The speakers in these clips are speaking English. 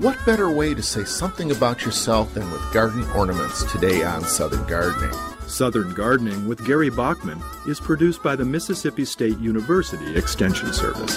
What better way to say something about yourself than with garden ornaments today on Southern Gardening? Southern Gardening with Gary Bachman is produced by the Mississippi State University Extension Service.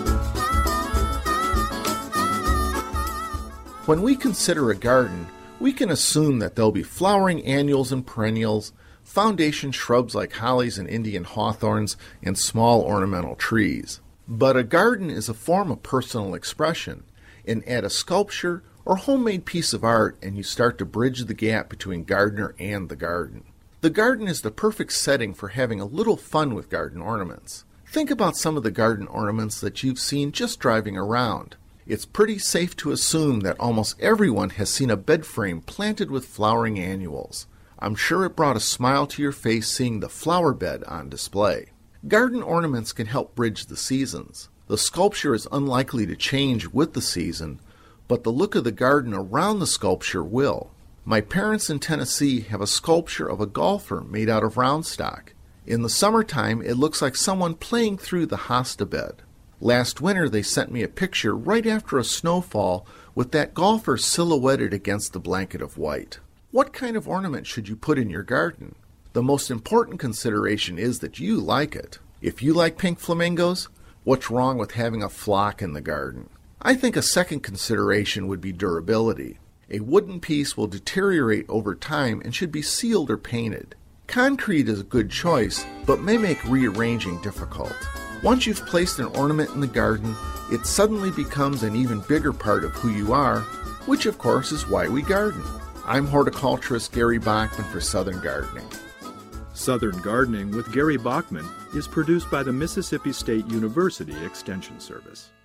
When we consider a garden, we can assume that there'll be flowering annuals and perennials, foundation shrubs like hollies and Indian hawthorns, and small ornamental trees. But a garden is a form of personal expression, and add a sculpture or homemade piece of art and you start to bridge the gap between gardener and the garden. The garden is the perfect setting for having a little fun with garden ornaments. Think about some of the garden ornaments that you've seen just driving around. It's pretty safe to assume that almost everyone has seen a bed frame planted with flowering annuals. I'm sure it brought a smile to your face seeing the flower bed on display. Garden ornaments can help bridge the seasons. The sculpture is unlikely to change with the season, but the look of the garden around the sculpture will. My parents in Tennessee have a sculpture of a golfer made out of round stock. In the summertime, it looks like someone playing through the hosta bed. Last winter, they sent me a picture right after a snowfall with that golfer silhouetted against the blanket of white. What kind of ornament should you put in your garden? The most important consideration is that you like it. If you like pink flamingos, what's wrong with having a flock in the garden? I think a second consideration would be durability. A wooden piece will deteriorate over time and should be sealed or painted. Concrete is a good choice, but may make rearranging difficult. Once you've placed an ornament in the garden, it suddenly becomes an even bigger part of who you are, which of course is why we garden. I'm horticulturist Gary Bachman for Southern Gardening. Southern Gardening with Gary Bachman is produced by the Mississippi State University Extension Service.